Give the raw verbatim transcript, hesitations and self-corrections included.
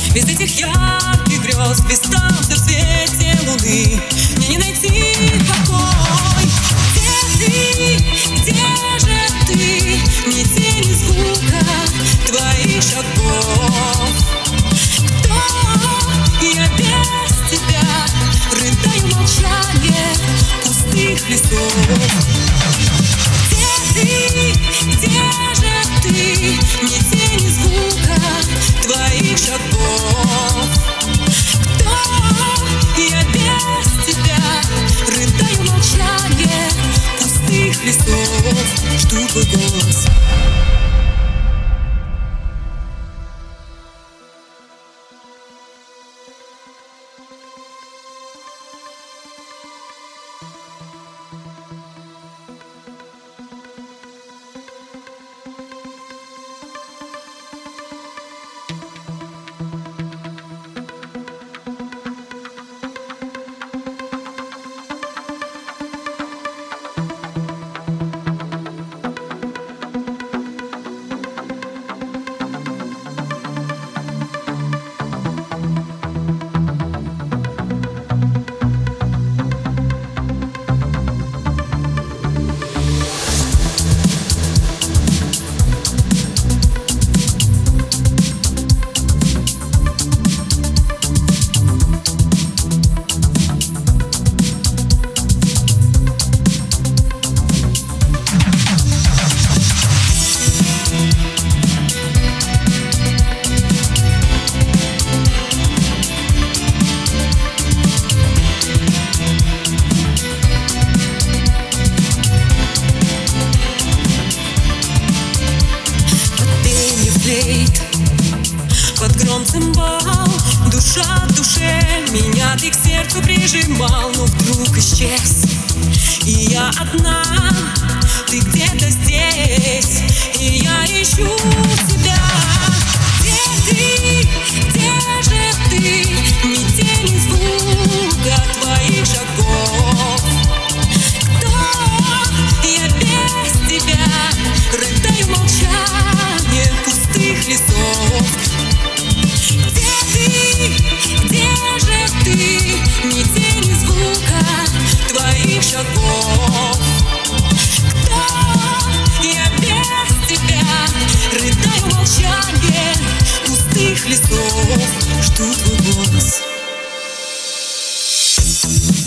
Без этих ярких грез, без танца в свете луны мне не найти покой. Где ты, где же ты? Ни тени звука твоих шагов. Кто я без тебя? Рыдаю молчание пустых лесов. Где ты, где же ты? Ни тени звука твоих шагов. Кто я без тебя? Рыдаю молчание пустых лесов. Жду твой голос. Под гром цимбал, душа в душе, меня ты к сердцу прижимал, но вдруг исчез. И я одна, ты где-то здесь, и я ищу тебя. Где ты, где же ты? Ни тени звука твоих шагов. Кто я без тебя? Рыдаю молчание пустых лесов. Где ты, где же ты? Ни тени звука твоих шагов. Кто я без тебя? Рыдаю молчание пустых лесов. Жду твой голос.